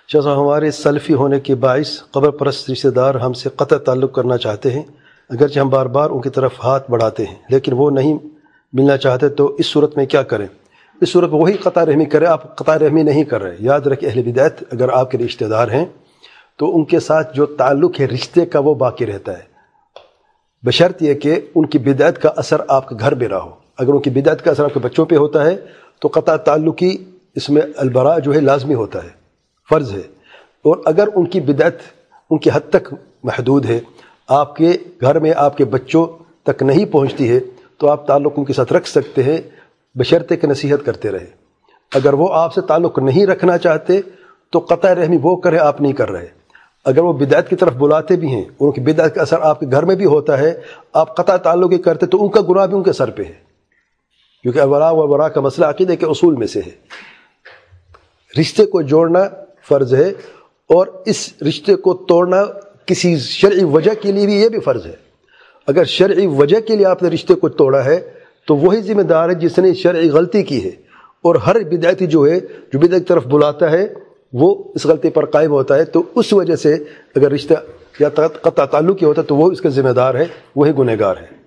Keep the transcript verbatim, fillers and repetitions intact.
شاہ صاحب ہمارے سلفی ہونے کے باعث قبر پرست رشتہ دار ہم سے قطع تعلق کرنا چاہتے ہیں، اگرچہ ہم بار بار ان کی طرف ہاتھ بڑھاتے ہیں لیکن وہ نہیں ملنا چاہتے، تو اس صورت میں کیا کریں؟ اس صورت میں وہی قطع رحمی کرے، آپ قطع رحمی نہیں کر رہے۔ یاد رکھیں اہل بدعت اگر آپ کے رشتہ دار ہیں تو ان کے ساتھ جو تعلق ہے رشتے کا وہ باقی رہتا ہے، بشرط یہ کہ ان کی بدعت کا اثر آپ کے گھر میں نہ ہو۔ اگر ان کی بدعت کا اثر آپ کے بچوں پہ ہوتا ہے تو قطع تعلقی اس میں البراء جو ہے لازمی ہوتا ہے، فرض ہے۔ اور اگر ان کی بدعت ان کی حد تک محدود ہے، آپ کے گھر میں آپ کے بچوں تک نہیں پہنچتی ہے، تو آپ تعلق ان کے ساتھ رکھ سکتے ہیں بشرطے کہ نصیحت کرتے رہے۔ اگر وہ آپ سے تعلق نہیں رکھنا چاہتے تو قطع رحمی وہ کرے، آپ نہیں کر رہے۔ اگر وہ بدعت کی طرف بلاتے بھی ہیں اور ان کی بدعت کا اثر آپ کے گھر میں بھی ہوتا ہے، آپ قطع تعلق ہی کرتے تو ان کا گناہ بھی ان کے سر پہ ہے، کیونکہ الولاء والبراء کا مسئلہ عقیدے کے اصول میں سے ہے۔ رشتے کو جوڑنا فرض ہے، اور اس رشتے کو توڑنا کسی شرعی وجہ کے لیے بھی یہ بھی فرض ہے۔ اگر شرعی وجہ کے لیے آپ نے رشتے کو توڑا ہے تو وہی ذمہ دار ہے جس نے شرعی غلطی کی ہے، اور ہر بدعتی جو ہے جو بدعت کی طرف بلاتا ہے وہ اس غلطی پر قائم ہوتا ہے، تو اس وجہ سے اگر رشتہ یا قطع تعلق ہی ہوتا ہے تو وہ اس کا ذمہ دار ہے، وہی گنہگار ہے۔